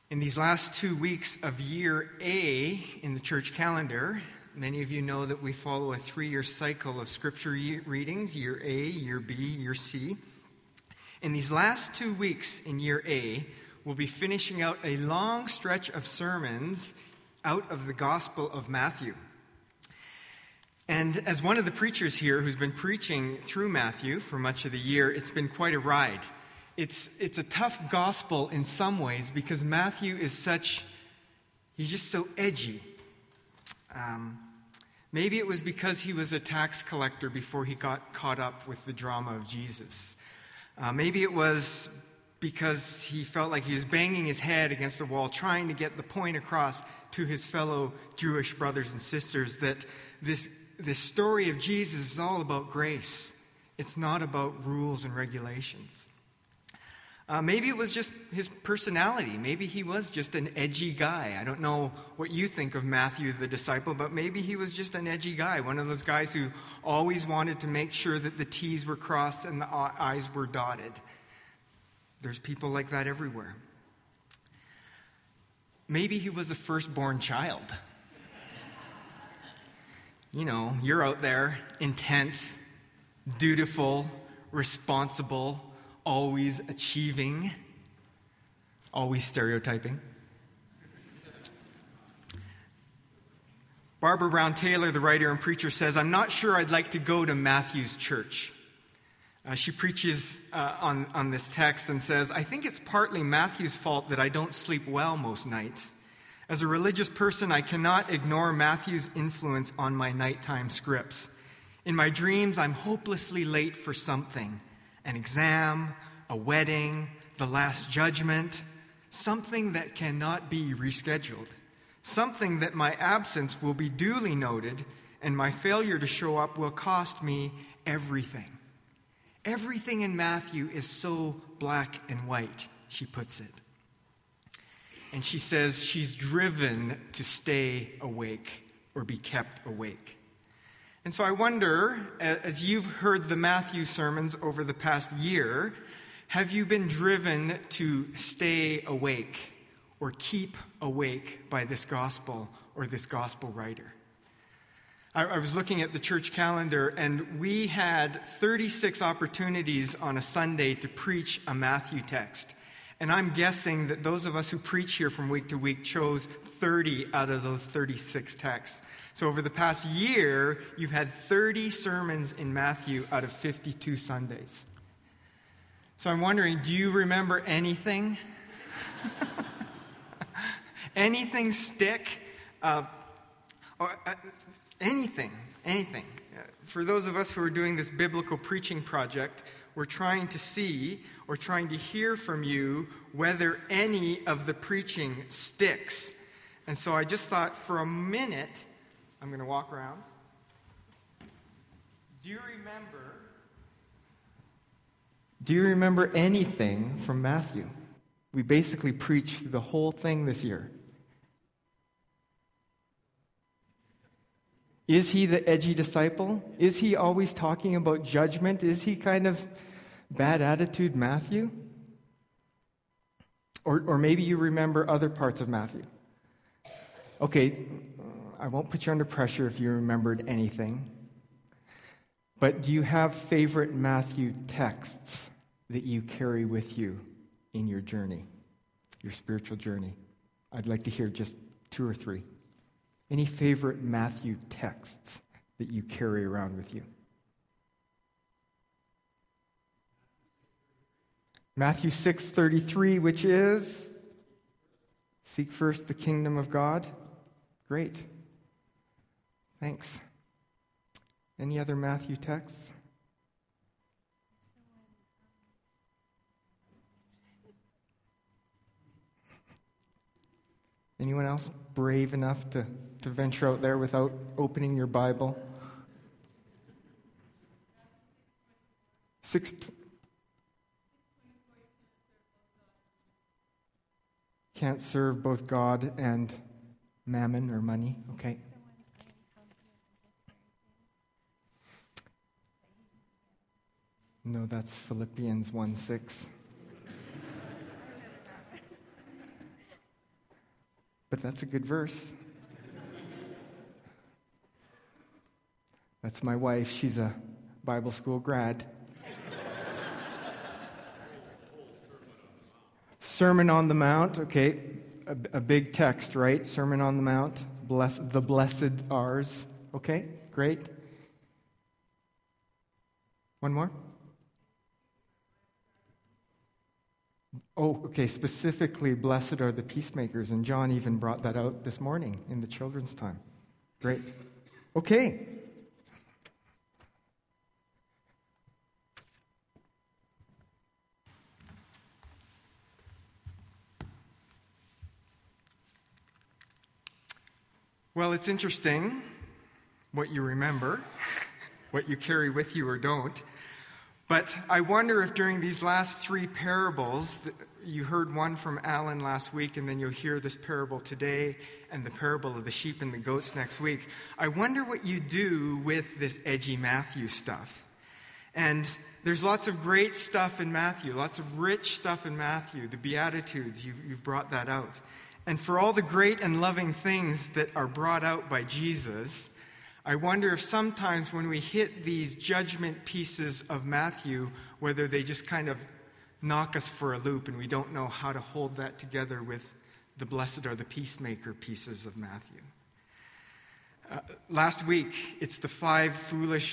In these last 2 weeks of year A in the church calendar, many of you know that we follow a 3-year cycle of scripture readings, year A, year B, year C. In these last 2 weeks in year A, we'll be finishing out a long stretch of sermons out of the Gospel of Matthew. And as one of the preachers here who's been preaching through Matthew for much of the year, it's been quite a ride. It's a tough gospel in some ways because Matthew is he's just so edgy. Maybe it was because he was a tax collector before he got caught up with the drama of Jesus. Maybe it was because he felt like he was banging his head against the wall, trying to get the point across to his fellow Jewish brothers and sisters that this story of Jesus is all about grace. It's not about rules and regulations. Maybe it was just his personality. Maybe he was just an edgy guy. I don't know what you think of Matthew the disciple, but maybe he was just an edgy guy, one of those guys who always wanted to make sure that the T's were crossed and the I's were dotted. There's people like that everywhere. Maybe he was a firstborn child. You know, you're out there, intense, dutiful, responsible, always achieving, always stereotyping. Barbara Brown Taylor, the writer and preacher, says, "I'm not sure I'd like to go to Matthew's church." She preaches on this text and says, "I think it's partly Matthew's fault that I don't sleep well most nights. As a religious person, I cannot ignore Matthew's influence on my nighttime scripts. In my dreams, I'm hopelessly late for something. An exam, a wedding, the last judgment, something that cannot be rescheduled, something that my absence will be duly noted and my failure to show up will cost me everything." Everything in Matthew is so black and white, she puts it. And she says she's driven to stay awake or be kept awake. And so I wonder, as you've heard the Matthew sermons over the past year, have you been driven to stay awake or keep awake by this gospel or this gospel writer? I was looking at the church calendar, and we had 36 opportunities on a Sunday to preach a Matthew text. And I'm guessing that those of us who preach here from week to week chose 30 out of those 36 texts. So over the past year, you've had 30 sermons in Matthew out of 52 Sundays. So I'm wondering, do you remember anything? Anything stick? Anything. For those of us who are doing this biblical preaching project, we're trying to see or trying to hear from you whether any of the preaching sticks. And so I just thought for a minute, I'm going to walk around. Do you remember anything from Matthew? We basically preached the whole thing this year. Is he the edgy disciple? Is he always talking about judgment? Is he kind of bad attitude Matthew? Or maybe you remember other parts of Matthew. Okay, I won't put you under pressure if you remembered anything. But do you have favorite Matthew texts that you carry with you in your journey, your spiritual journey? I'd like to hear just 2 or 3. Any favorite Matthew texts that you carry around with you? Matthew 6:33, which is, seek first the kingdom of God. Great. Thanks. Any other Matthew texts? Anyone else brave enough to venture out there without opening your Bible? 6. Can't serve both God and mammon or money. Okay. No, that's Philippians 1:6. But that's a good verse. That's my wife. She's a Bible school grad. Sermon on the Mount, okay. A big text, right? Sermon on the Mount. The blessed ours. Okay, great. One more? Oh, okay, specifically, blessed are the peacemakers. And John even brought that out this morning in the children's time. Great. Okay. Well, it's interesting what you remember, what you carry with you or don't. But I wonder if during these last three parables, you heard one from Alan last week, and then you'll hear this parable today, and the parable of the sheep and the goats next week. I wonder what you do with this edgy Matthew stuff. And there's lots of great stuff in Matthew, lots of rich stuff in Matthew. The Beatitudes, you've brought that out. And for all the great and loving things that are brought out by Jesus, I wonder if sometimes when we hit these judgment pieces of Matthew, whether they just kind of knock us for a loop and we don't know how to hold that together with the blessed are the peacemaker pieces of Matthew. Last week, it's the five foolish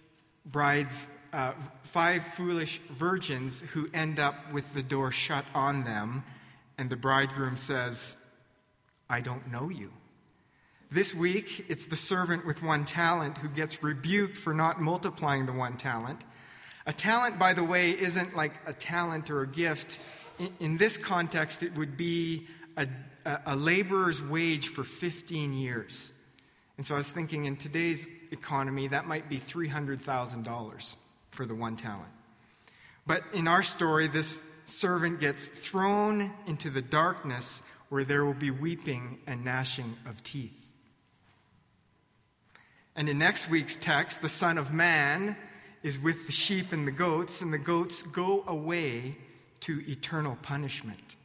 virgins who end up with the door shut on them, and the bridegroom says, I don't know you. This week, it's the servant with one talent who gets rebuked for not multiplying the one talent. A talent, by the way, isn't like a talent or a gift. In this context, it would be a laborer's wage for 15 years. And so I was thinking in today's economy, that might be $300,000 for the one talent. But in our story, this servant gets thrown into the darkness where there will be weeping and gnashing of teeth. And in next week's text, the Son of Man is with the sheep and the goats go away to eternal punishment.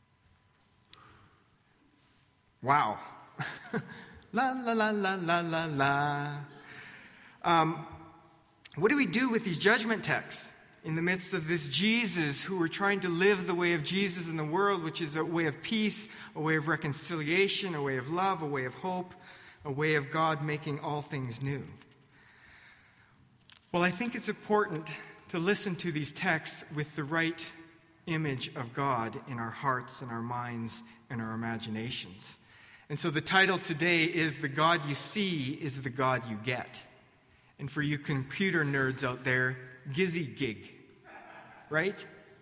Wow. La, la, la, la, la, la, la. What do we do with these judgment texts in the midst of this Jesus who we're trying to live the way of Jesus in the world, which is a way of peace, a way of reconciliation, a way of love, a way of hope, a way of God making all things new? Well, I think it's important to listen to these texts with the right image of God in our hearts and our minds and our imaginations. And so the title today is The God You See is the God You Get. And for you computer nerds out there, Gizzy Gig, right?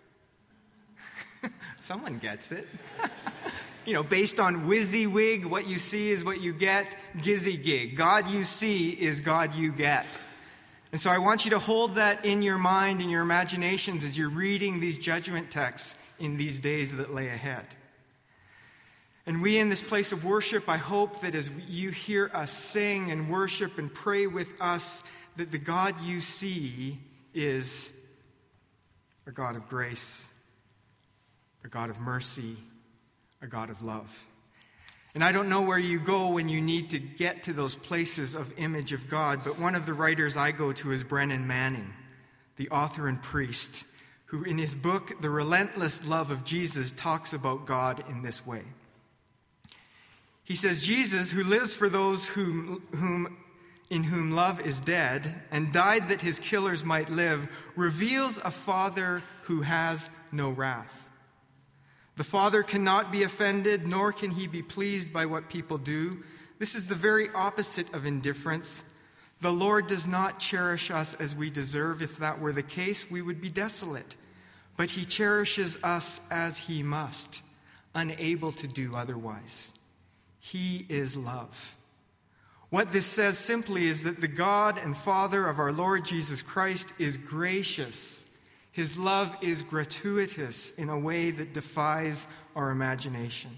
Someone gets it. Based on WYSIWYG, what you see is what you get. Gizzy Gig. God you see is God you get. And so I want you to hold that in your mind and your imaginations as you're reading these judgment texts in these days that lay ahead. And we in this place of worship, I hope that as you hear us sing and worship and pray with us, that the God you see is a God of grace, a God of mercy, a God of love. And I don't know where you go when you need to get to those places of image of God, but one of the writers I go to is Brennan Manning, the author and priest, who in his book, The Relentless Love of Jesus, talks about God in this way. He says, Jesus, who lives for those in whom love is dead, and died that his killers might live, reveals a Father who has no wrath. The Father cannot be offended, nor can he be pleased by what people do. This is the very opposite of indifference. The Lord does not cherish us as we deserve. If that were the case, we would be desolate. But he cherishes us as he must, unable to do otherwise. He is love. What this says simply is that the God and Father of our Lord Jesus Christ is gracious. His love is gratuitous in a way that defies our imagination.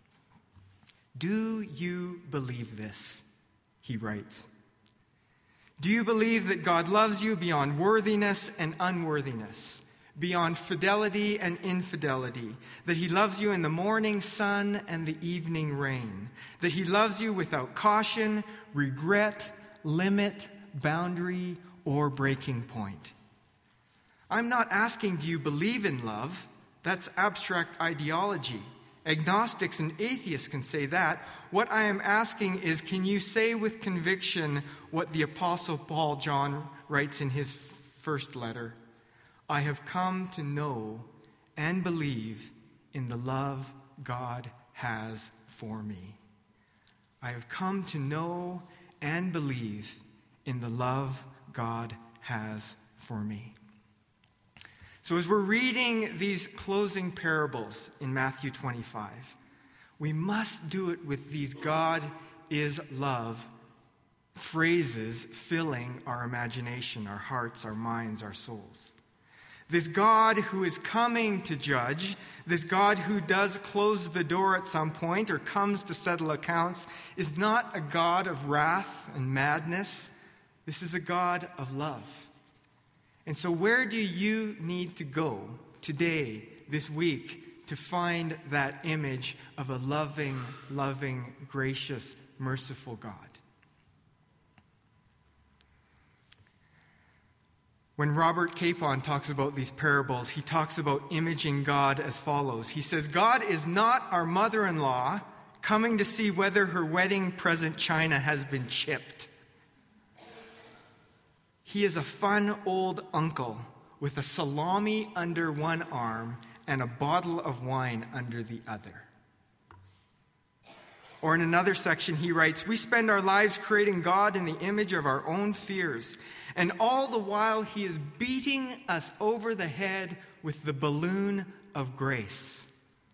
Do you believe this? He writes. Do you believe that God loves you beyond worthiness and unworthiness, beyond fidelity and infidelity, that he loves you in the morning sun and the evening rain, that he loves you without caution, regret, limit, boundary, or breaking point. I'm not asking, do you believe in love? That's abstract ideology. Agnostics and atheists can say that. What I am asking is, can you say with conviction what the Apostle Paul John writes in his first letter? I have come to know and believe in the love God has for me. I have come to know and believe in the love God has for me. So as we're reading these closing parables in Matthew 25, we must do it with these God is love phrases filling our imagination, our hearts, our minds, our souls. This God who is coming to judge, this God who does close the door at some point or comes to settle accounts, is not a God of wrath and madness. This is a God of love. And so where do you need to go today, this week, to find that image of a loving, gracious, merciful God? When Robert Capon talks about these parables, he talks about imaging God as follows. He says, God is not our mother-in-law coming to see whether her wedding present china has been chipped. He is a fun old uncle with a salami under one arm and a bottle of wine under the other. Or in another section, he writes, we spend our lives creating God in the image of our own fears, and all the while he is beating us over the head with the balloon of grace.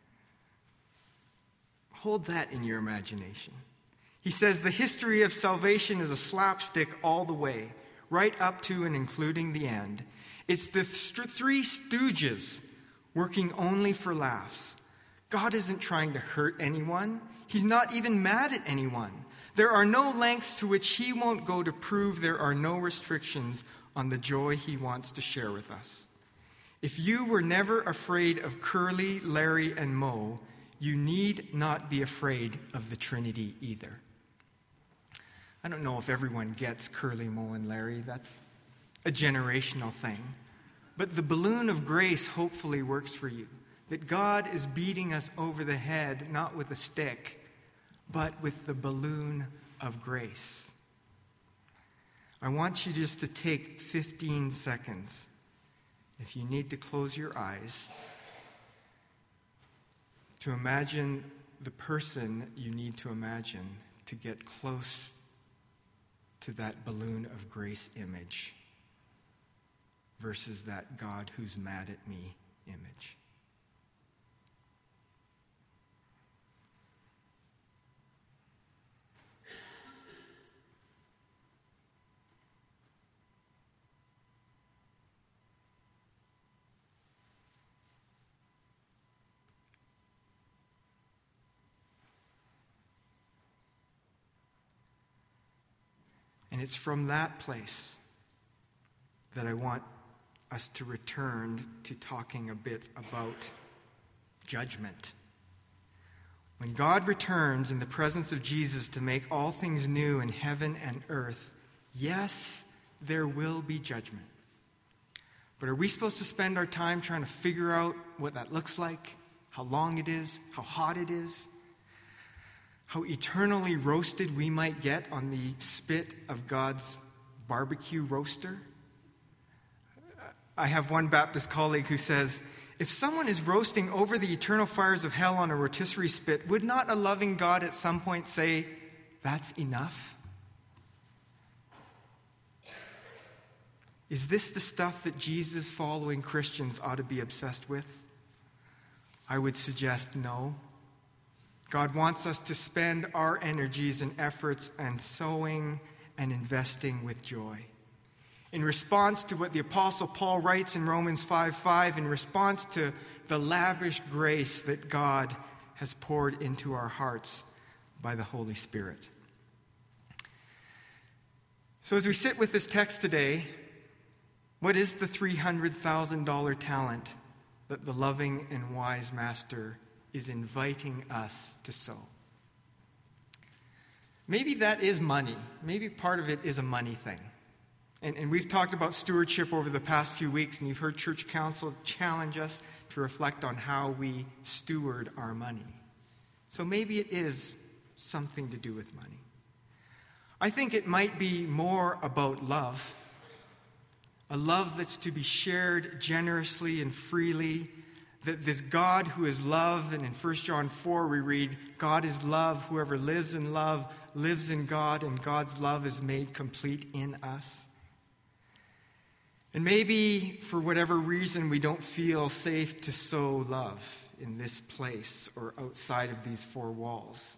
Hold that in your imagination. He says the history of salvation is a slapstick all the way, right up to and including the end. It's the three stooges working only for laughs. God isn't trying to hurt anyone. He's not even mad at anyone. There are no lengths to which he won't go to prove there are no restrictions on the joy he wants to share with us. If you were never afraid of Curly, Larry, and Moe, you need not be afraid of the Trinity either. I don't know if everyone gets Curly, Moe, and Larry. That's a generational thing. But the balloon of grace hopefully works for you. That God is beating us over the head, not with a stick, but with the balloon of grace. I want you just to take 15 seconds. If you need to close your eyes, to imagine the person you need to imagine to get close to that balloon of grace image versus that God who's mad at me image. And it's from that place that I want us to return to talking a bit about judgment. When God returns in the presence of Jesus to make all things new in heaven and earth, yes, there will be judgment. But are we supposed to spend our time trying to figure out what that looks like, how long it is, how hot it is, how eternally roasted we might get on the spit of God's barbecue roaster? I have one Baptist colleague who says, if someone is roasting over the eternal fires of hell on a rotisserie spit, would not a loving God at some point say, that's enough? Is this the stuff that Jesus-following Christians ought to be obsessed with? I would suggest no. God wants us to spend our energies and efforts and sowing and investing with joy. In response to what the Apostle Paul writes in Romans 5:5, in response to the lavish grace that God has poured into our hearts by the Holy Spirit. So as we sit with this text today, What is the $300,000 talent that the loving and wise master is inviting us to sow? Maybe that is money. Maybe part of it is a money thing. And we've talked about stewardship over the past few weeks, and you've heard church council challenge us to reflect on how we steward our money. So maybe it is something to do with money. I think it might be more about love, a love that's to be shared generously and freely, that this God who is love, and in 1 John 4 we read, God is love, whoever lives in love lives in God, and God's love is made complete in us. And maybe, for whatever reason, we don't feel safe to sow love in this place or outside of these four walls.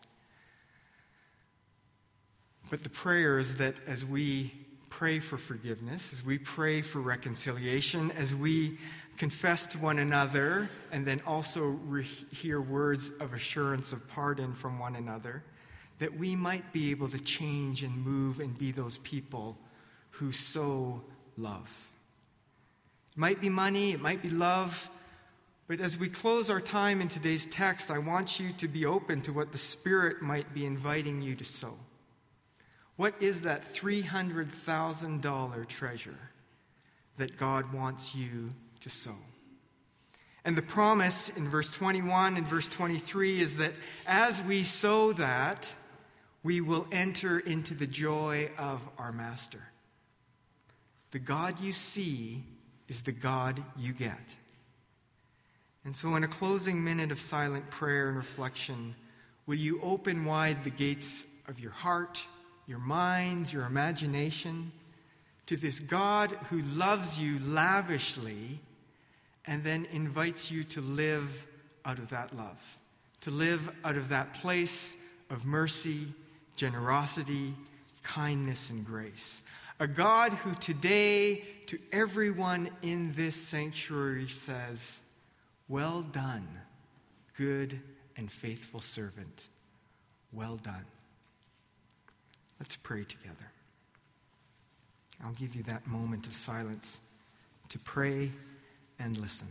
But the prayer is that as we pray for forgiveness, as we pray for reconciliation, as we confess to one another, and then also hear words of assurance of pardon from one another, that we might be able to change and move and be those people who sow love. It might be money, it might be love, but as we close our time in today's text, I want you to be open to what the Spirit might be inviting you to sow. What is that $300,000 treasure that God wants you to sow? And the promise in verse 21 and verse 23 is that as we sow that, we will enter into the joy of our Master. The God you see is the God you get. And so in a closing minute of silent prayer and reflection, will you open wide the gates of your heart, your mind, your imagination to this God who loves you lavishly and then invites you to live out of that love, to live out of that place of mercy, generosity, kindness, and grace. A God who today, to everyone in this sanctuary, says, "Well done, good and faithful servant. Well done." Let's pray together. I'll give you that moment of silence to pray and listen.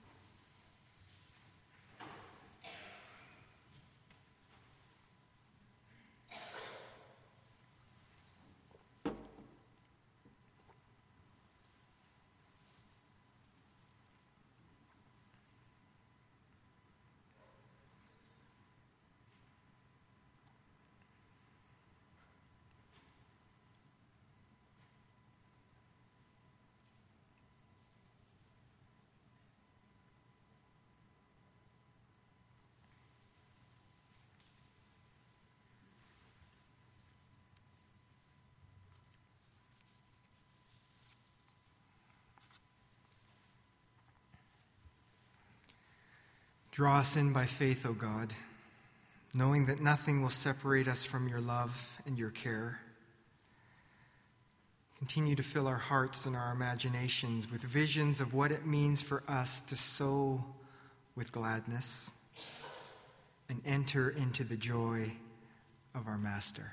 Draw us in by faith, O God, knowing that nothing will separate us from your love and your care. Continue to fill our hearts and our imaginations with visions of what it means for us to sow with gladness and enter into the joy of our Master.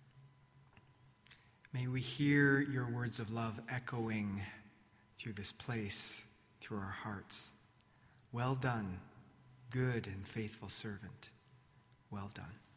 May we hear your words of love echoing through this place, through our hearts. Well done, good and faithful servant. Well done.